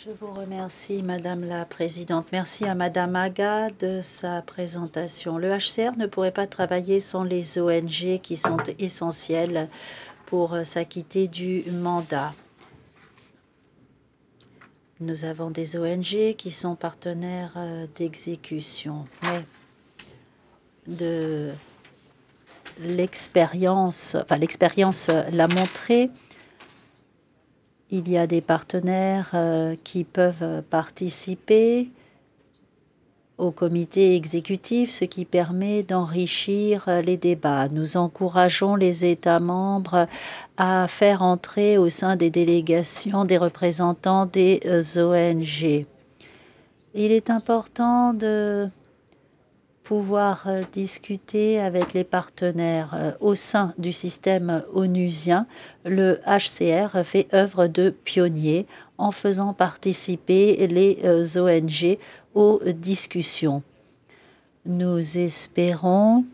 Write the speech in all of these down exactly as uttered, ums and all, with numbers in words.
Je vous remercie, Madame la Présidente. Merci à Madame Aga de sa présentation. Le H C R ne pourrait pas travailler sans les O N G qui sont essentielles pour s'acquitter du mandat. Nous avons des O N G qui sont partenaires d'exécution, mais de l'expérience, enfin l'expérience l'a montré, il y a des partenaires euh, qui peuvent participer au comité exécutif, ce qui permet d'enrichir les débats. Nous encourageons les États membres à faire entrer au sein des délégations des représentants des O N G. Il est important de pouvoir discuter avec les partenaires au sein du système onusien. Le H C R fait œuvre de pionnier en faisant participer les O N G aux discussions. Nous espérons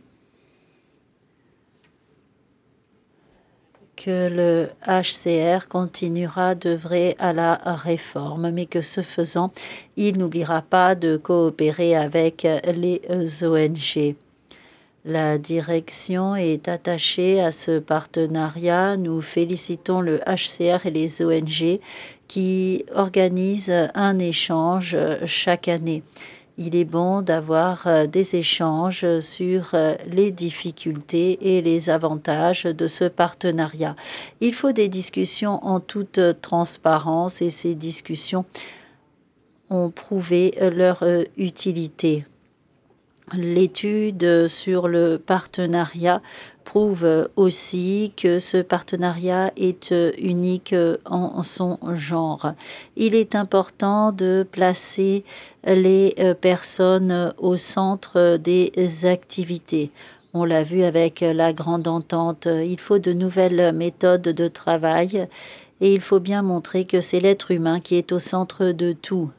que le H C R continuera d'œuvrer à la réforme, mais que ce faisant, il n'oubliera pas de coopérer avec les O N G. La direction est attachée à ce partenariat. Nous félicitons le H C R et les O N G qui organisent un échange chaque année. Il est bon d'avoir des échanges sur les difficultés et les avantages de ce partenariat. Il faut des discussions en toute transparence et ces discussions ont prouvé leur utilité. L'étude sur le partenariat prouve aussi que ce partenariat est unique en son genre. Il est important de placer les personnes au centre des activités. On l'a vu avec la grande entente. Il faut de nouvelles méthodes de travail et il faut bien montrer que c'est l'être humain qui est au centre de tout.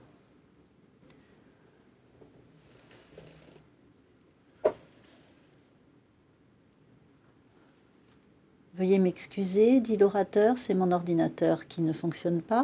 Veuillez m'excuser, dit l'orateur, c'est mon ordinateur qui ne fonctionne pas.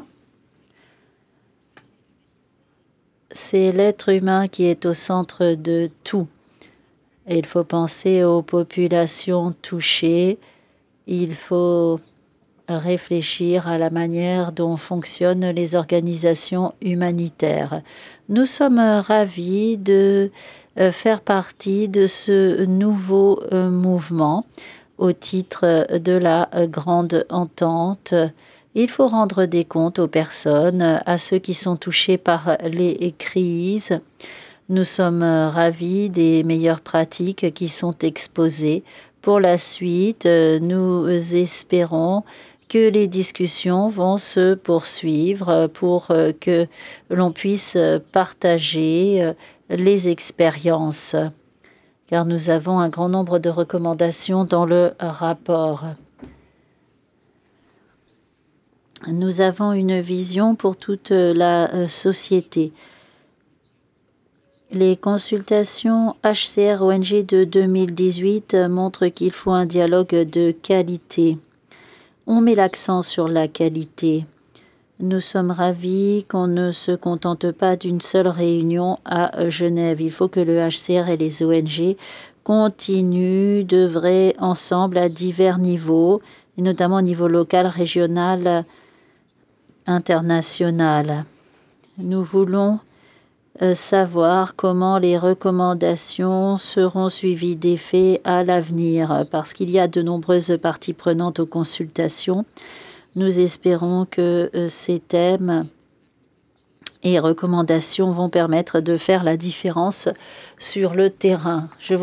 C'est l'être humain qui est au centre de tout. Et il faut penser aux populations touchées. Il faut réfléchir à la manière dont fonctionnent les organisations humanitaires. Nous sommes ravis de faire partie de ce nouveau mouvement. Au titre de la grande entente, il faut rendre des comptes aux personnes, à ceux qui sont touchés par les crises. Nous sommes ravis des meilleures pratiques qui sont exposées. Pour la suite, nous espérons que les discussions vont se poursuivre pour que l'on puisse partager les expériences, car nous avons un grand nombre de recommandations dans le rapport. Nous avons une vision pour toute la société. Les consultations H C R O N G de deux mille dix-huit montrent qu'il faut un dialogue de qualité. On met l'accent sur la qualité. Nous sommes ravis qu'on ne se contente pas d'une seule réunion à Genève. Il faut que le H C R et les O N G continuent d'œuvrer ensemble à divers niveaux, et notamment au niveau local, régional, international. Nous voulons savoir comment les recommandations seront suivies d'effet à l'avenir, parce qu'il y a de nombreuses parties prenantes aux consultations. Nous espérons que ces thèmes et recommandations vont permettre de faire la différence sur le terrain. Je